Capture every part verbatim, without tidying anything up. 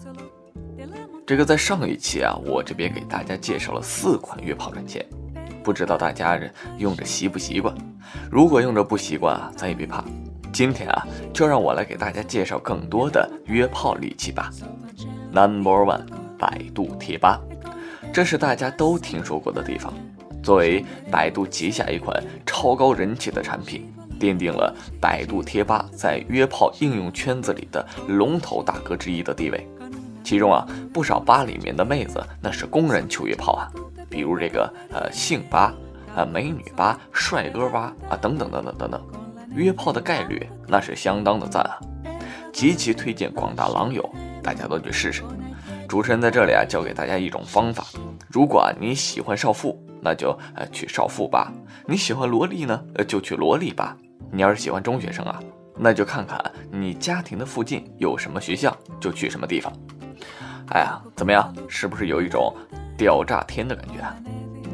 这个在上一期啊，我这边给大家介绍了四款约炮软件，不知道大家用着习不习惯？如果用着不习惯啊，咱也别怕。今天啊，就让我来给大家介绍更多的约炮利器吧。Number one， 百度贴吧，这是大家都听说过的地方。作为百度旗下一款超高人气的产品，奠定了百度贴吧在约炮应用圈子里的龙头大哥之一的地位。其中啊，不少吧里面的妹子那是公认求约炮啊，比如这个呃性吧、啊美女吧、帅哥吧啊等等等等等等，约炮的概率那是相当的赞啊，极其推荐广大狼友大家都去试试。主持人在这里啊，教给大家一种方法，如果啊你喜欢少妇，那就呃去少妇吧；你喜欢萝莉呢，呃就去萝莉吧；你要是喜欢中学生啊，那就看看你家庭的附近有什么学校，就去什么地方。哎呀，怎么样？是不是有一种屌炸天的感觉啊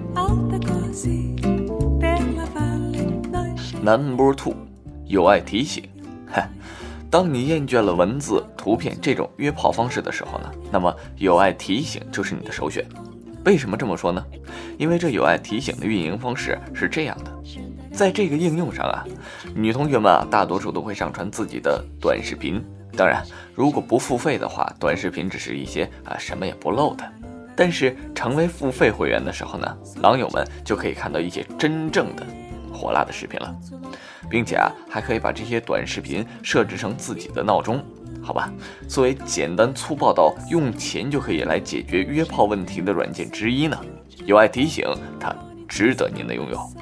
？Number two， 有爱提醒。当你厌倦了文字、图片这种约炮方式的时候呢，那么有爱提醒就是你的首选。为什么这么说呢？因为这有爱提醒的运营方式是这样的，在这个应用上啊，女同学们啊，大多数都会上传自己的短视频。当然，如果不付费的话，短视频只是一些啊什么也不露的。但是成为付费会员的时候呢，狼友们就可以看到一些真正的火辣的视频了，并且啊还可以把这些短视频设置成自己的闹钟。好吧，作为简单粗暴到用钱就可以来解决约炮问题的软件之一呢，有爱提醒它值得您的拥有。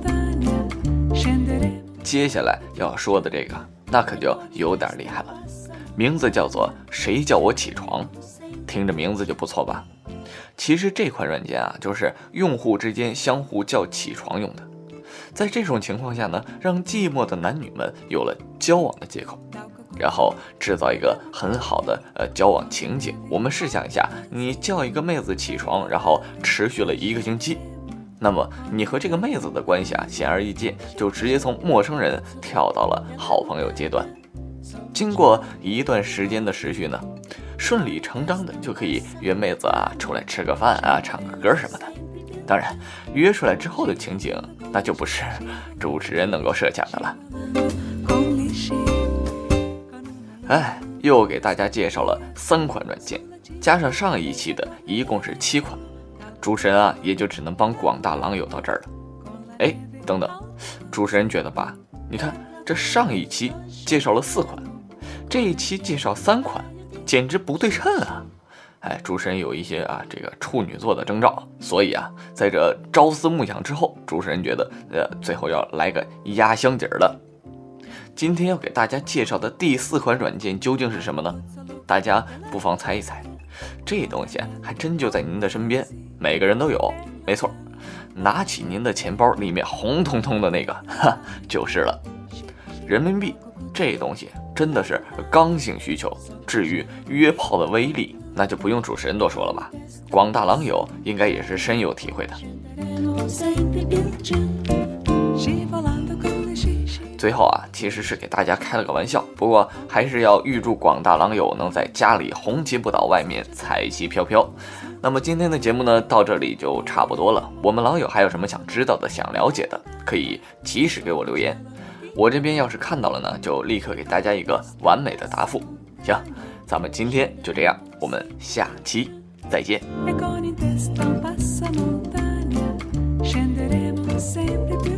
接下来要说的这个那可就有点厉害了，名字叫做谁叫我起床，听着名字就不错吧。其实这款软件啊，就是用户之间相互叫起床用的。在这种情况下呢，让寂寞的男女们有了交往的借口，然后制造一个很好的呃交往情景。我们试想一下，你叫一个妹子起床，然后持续了一个星期，那么你和这个妹子的关系啊，显而易见就直接从陌生人跳到了好朋友阶段。经过一段时间的持续呢，顺理成章的就可以约妹子啊出来吃个饭啊，唱个歌什么的。当然，约出来之后的情景，那就不是主持人能够设想的了。哎，又给大家介绍了三款软件，加上上一期的一共是七款，主持人啊也就只能帮广大狼友到这儿了。哎，等等，主持人觉得吧，你看这上一期介绍了四款，这一期介绍三款，简直不对称啊！哎，主持人有一些啊这个处女座的征兆，所以啊，在这朝思暮想之后，主持人觉得呃最后要来个压箱底儿了。今天要给大家介绍的第四款软件究竟是什么呢？大家不妨猜一猜，这东西还真就在您的身边，每个人都有。没错，拿起您的钱包，里面红彤彤的那个，哈，就是了。人民币这东西真的是刚性需求，至于约炮的威力，那就不用主持人多说了吧，广大狼友应该也是深有体会的。最后啊，其实是给大家开了个玩笑，不过还是要预祝广大狼友能在家里红旗不倒，外面彩旗飘飘。那么今天的节目呢，到这里就差不多了。我们狼友还有什么想知道的、想了解的，可以及时给我留言。我这边要是看到了呢，就立刻给大家一个完美的答复。行，咱们今天就这样，我们下期再见。Scenderemo sempre più